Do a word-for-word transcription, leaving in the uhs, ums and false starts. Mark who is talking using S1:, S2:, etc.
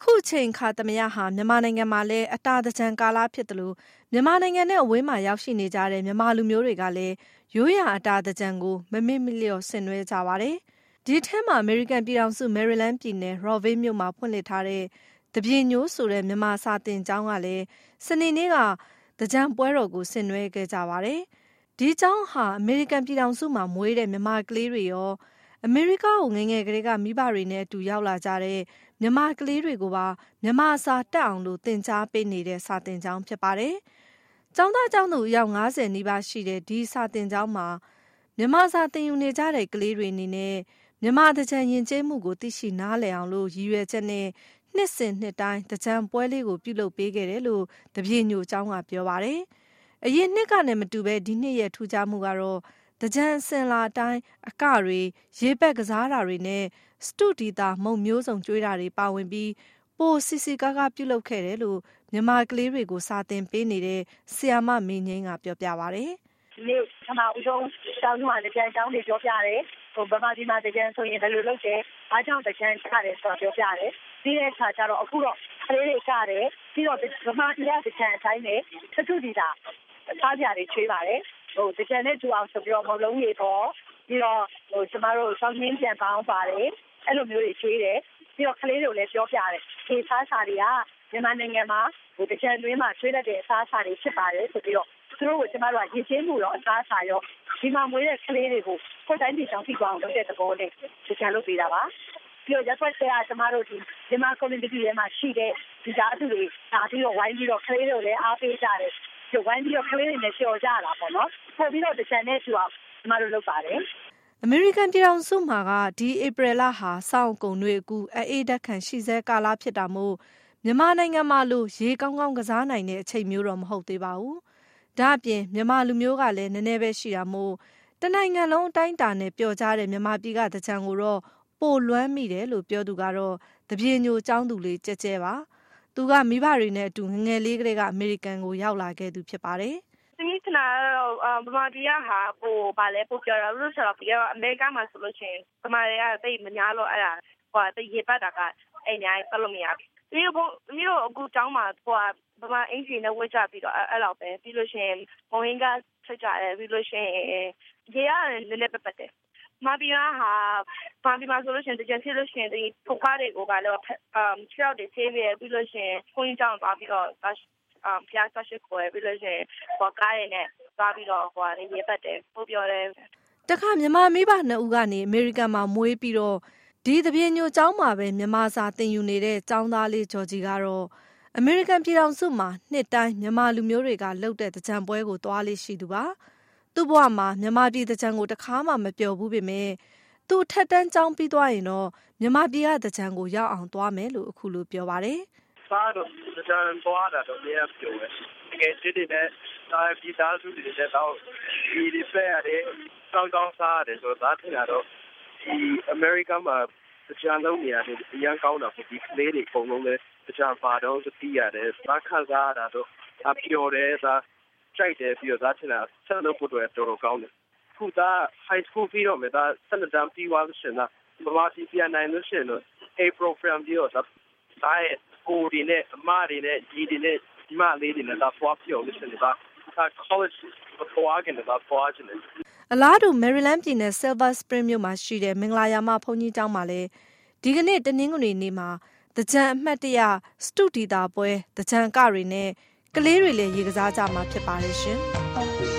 S1: အခုချိန်ခါသမယဟာမြန်မာနိုင်ငံမှာလည်းအတာသကြံကာလဖြစ်တယ်လို့မြန်မာနိုင်ငံနဲ့အဝေးမှာရောက်ရှိနေကြတဲ့မြန်မာလူမျိုးတွေကလည်းရိုးရာအတာသကြံကိုမမေ့မလျော့ဆင်နွှဲကြပါတယ်။ဒီထဲမှာအမေရိကန်ပြည်ထောင်စုမယ်ရီလန်းပြည်နယ် Rockville မြို့မှာဖွင့်လှစ်ထားတဲ့တပြင်းညိုးဆိုတဲ့မြန်မာစာသင်ကျောင်းကလည်းစနေနေ့ကသကြံပွဲတော်ကိုဆင်နွှဲခဲ့ကြပါတယ်။ဒီကျောင်းဟာအမေရိကန်ပြည်ထောင်စုမှာမွေးတဲ့မြန်မာကလေးတွေရောအမေရိကကိုငယ်ငယ်ကလေးကမိဘတွေနဲ့အတူရောက်လာကြတဲ့မြန်မာကလေးတွေကိုပါမြန်မာစာတက်အောင်လို့သင်ကြားပေးနေတဲ့စာသင်ကျောင်းဖြစ်ပါတယ်။ကျောင်းသားကျောင်းသူအယောက်ငါးဆယ်နီးပါးရှိတဲ့ဒီစာသင်ကျောင်းမှာမြန်မာစာသင်ယူနေကြတဲ့ကလေးတွေအနေနဲ့မြန်မာသကြံယဉ်ကျေးမှုကိုသိရှိနားလည်အောင်လို့ရည်ရွယ်ချက်နဲ့နှစ်စဉ်နှစ်တိုင်းသကြံပွဲလေးကိုပြုလုပ်ပေးခဲ့တယ်လို့တပြင်းညိုကျောင်းကပြောပါတယ်။အရင်နှစ်ကနဲ့မတူပဲဒီနှစ်ရဲ့ထူးခြားမှုကတော့သကြံစင်လာတိုင်းအကတွေရေပက်ကစားတာတွေနဲ့စတုဒီတာမုံမျိုးစုံကျွေးတာတွေပါဝင်ပြီးပိုစီစီကားကားပြုလုပ်ခဲ့တယ်လို့မြန်မာကလေးတွေကိုစာသင်ပေးနေတဲ့ဆရာမမင်းငိမ့်ကပြောပြပါဗျ
S2: ။ဒီနေ့ကျွန်မဦးဆုံးကျောင်းမှာကြံကျောင်းတွေပြောပြတယ်ဟိုဗမာပြည်မှာကြံဆိုရင်ဘယ်လိုလုပ်တယ်အားကြောင့်ကြံချတယ်ဆိုတော့ပြောပြတယ်ပြီးတဲ့အခါကျတော့အခုတော့ကလေးတွေကြားတယ်ပြီးတော့ဗမာပြည်ကကြံအတိုင်းနဲ့စတုဒီတာစားကြတွေချွေးပါတယ်ဟိုကြံနဲ့တူအောင်ဆိုပြီးတော့မလုံးကြီးပေါ့ပြီးတော့ဟိုကျမတို့စောင်းရင်းပြန်ပေါင်းပါတယ်အဲ့လိုမျိုးတွေချွေးတယ်ပြီးတော့ကလေးတွေကိုလည်းပြောပြတယ်ဒီစားစာတွေကမြန်မာနိုင်ငံမှာဟိုတကြံတွင်းမှာချွေးတတ်တဲ့အစားအစာတွေဖြစ်ပါတယ်ဆိုပြီးတော့သူတို့ကကျမတို့ကရည်ချင်းမှုတော့အစားအစာရောဒီမှာမွေးတဲ့ကလေးတွေကိုကိုယ်တိုင်းပြည်ဆောင်ပြီးအောင်လုပ်တဲ့သဘောနဲ့တကြံလုပ်ပေးတာပါပြီးတော့ရပ်ွက်ဆရာကျမတို့ဒီဒီမှာ community ထဲမှာရှိတဲ့ဒီသားအသူတွေဒါပြီးတော့ဝိုင်းပြီးတော့ကလေးတွေကိုလည်းအားပေးကြတယ်ဒီဝိုင်းပြီးတော့ကလေးတွေနဲ့ကြော်ကြတာပေါ့နော်ပို့ပြီးတော့တကြံနဲ့တူအောင်ကျမတို့လုပ်ပါတယ်
S1: အမေရိကန်ပြည်ထောင်စုမှာကဒီဧပြီလဟာစောင့်ကုန်တွေအကူအေးဓာတ်ခံရှိစဲကာလဖြစ်တာမို့မြန်မာနိုင်ငံမှာလို့ရေကောင်းကောင်းကစားနိုင်တဲ့အချိန်မျိုးတော့မဟုတ်သေးပါဘူး။ဒါ့အပြင်မြန်မာလူမျိုးကလည်းနည်းနည်းပဲရှိတာမို့တနိုင်ငံလုံးအတိုင်းအတာနဲ့ပျော်ကြတဲ့မြန်မာပြည်ကတကြံကိုတော့ပိုလွမ်းမိတယ်လို့ပြောသူကတော့တပြင်းညိုကျောင်းသူလေးကြဲကြဲပါ။သူကမိဘတွေနဲ့အတူငငယ်လေးကလေးကအမေရိကန်ကိုရောက်လာခဲ့သူဖြစ်ပါတယ်
S3: ။ဒီကနေ့ဗမာပြည်ကဟာပိုဘာလဲပိုပြောရလို့ဆိုတော့ဒီကအမေရိကန်မှာဆိုလို့ရှိရင်ဗမာတွေကတိတ်မများလို့အဲ့ဒါဟိုတိတ်ရေပတ်တာကအဲ့ညာပတ်လို့မရဘူး။ဒီဘုံမျိုးအခုတောင်းမှာဟိုဗမာအင်ဂျင်နဲ့ဝှက်ချပြီးတော့အဲ့လောက်ပဲပြီးလို့ရှိရင်ဘုံရင်းကဆက်ကြတယ်ပြီးလို့ရှိရင်ရေရတယ်လည်းလည်းပတ်ပတ်တယ်။မပြည်ကဟာဗမာပြည်မှာဆိုလို့ရှိရင်တကြံဖြစ်လို့ရှိရင်ဒီဖုတ်ကားတွေကိုကလည်းအမ်ခြေောက်တွေသေးပြီးပြီးလို့ရှိရင်ခွင်းကြောင်သွားပြီးတော့အမ်ပြားဆက်ရှိကိုပြီးလို့ရှိရင်ဟောကားရည်နဲ့သွားပြီးတော့ဟိုရေပတ်တယ်ပို့ပြောတယ်
S1: တခါမြန်မာမိဘနှစ်ဦးကနေအမေရိကန်မှာမွေးပြီးတော့ဒီတပြင်းညိုကျောင်းမှာပဲမြန်မာစာသင်ယူနေတဲ့ကျောင်းသားလေးဂျော်ဂျီကတော့အမေရိကန်ပြည်ထောင်စုမှာနှစ်တိုင်းမြန်မာလူမျိုးတွေကလှုပ်တဲ့တကြံပွဲကိုသွားလေးရှိသူပါသူ့ဘဝမှာမြန်မာပြည်တကြံကိုတစ်ခါမှမပျော်ဘူးပေမဲ့သူထက်တန်းကျောင်းပြီးသွားရင်တော့မြန်မာပြည်ကတကြံကိုရောက်အောင်သွားမယ်လို့အခုလိုပြောပါတယ်
S4: စားတော့တကြံသွားတာတော့လည်းပြောတယ်တကယ်စစ်တဲ့ဒါပြည်သားစုတွေတော့ဒီဒီဖက်ရတယ်တောင်းတောင်းစားရတယ်ဆိုတော့ဒါထင်တာတော့ဒီအမေရိကန်မှာတကြံလုံးနေရတယ်အရန်ကောင်းတာဒီကလေးတွေအကုန်လုံးလည်းတကြံပါတော့သိရတယ်စားခန်းစားတာတော့အပြောတယ်ဒါကြိုက်တယ်ပြီးတော့ဒါထင်တာဆက်လို့ပို့တော့တော်တော်ကောင်းတယ်ခုဒါ high school ပြီးတော့မှဒါဆက်လက်တမ်းပြီးသွားလို့ရှင်လားဘာမှပြန်နိုင်လို့ရှင်လို့ April from ပြီးတော့ဒါကိုဒီနဲ့အမတွေနဲ့ဒီဒီနဲ့ဒီမလေးတွေနဲ့ဒါဖွားပြောလို့ရှင်ဒါ college ဖွားကနေဒါဖွားချင်တယ်
S1: အလားတူမယ်ရီလန်းပြည်နယ် Silver Spring မြို့မှာရှိတဲ့မင်္ဂလာရာမဘုန်းကြီးကျောင်းမှာလည်းဒီကနေ့တနင်္ဂနွေနေ့မှာတကြံအမှတ်တရစတုဒီတာပွဲတကြံကတွေနဲ့ကလေးတွေလည်းရေကစားကြမှာဖြစ်ပါတယ်ရှင်